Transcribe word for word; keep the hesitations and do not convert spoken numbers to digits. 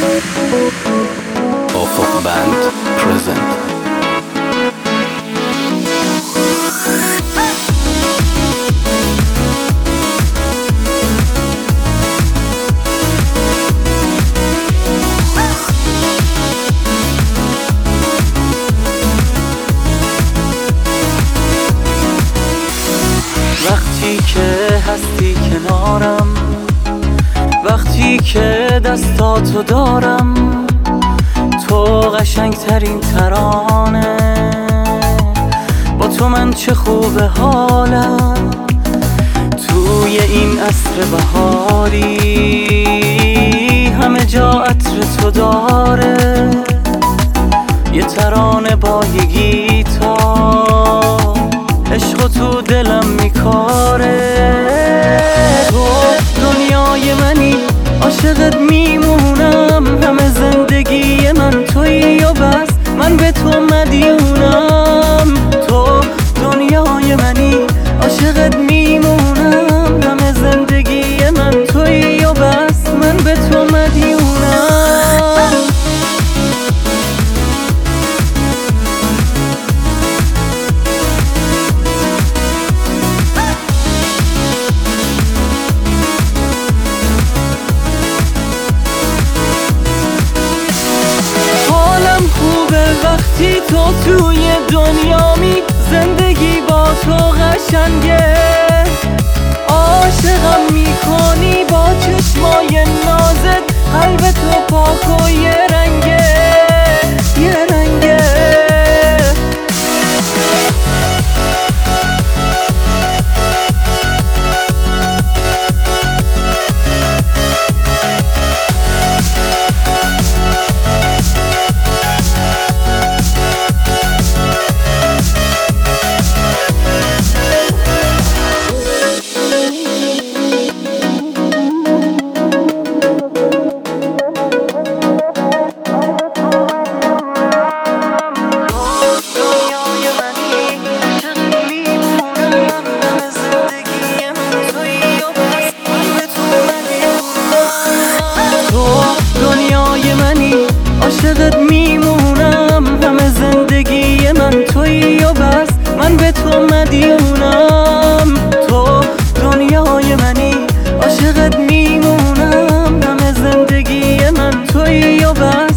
افق بند پرزنت. وقتی که هستی کنارم، وقتی که دستاتو دارم، تو قشنگترین ترانه. با تو من چه خوبه حالم، توی این عصر بهاری همه جا عطر تو داره. یه ترانه با یه گیتار عشق تو دلم میکاره. تو دنیای منی، عاشقت میمونم، همه زندگی من تویی و بس، من به تو مدیونم. تو دنیای منی، عاشقت میمونم، همه زندگی من تویی و بس، من به تو مدیونم. وقتی تو توی دنیامی، زندگی با تو قشنگه. عاشقم میکنی با چشمای نازت، قلب تو پاک و یه رنگه، یه رنگه. عاشقت میمونم، همه زندگی من تویی و بس، من به تو مدیونم. تو دنیای منی، عاشقت میمونم، همه زندگی من تویی و بس،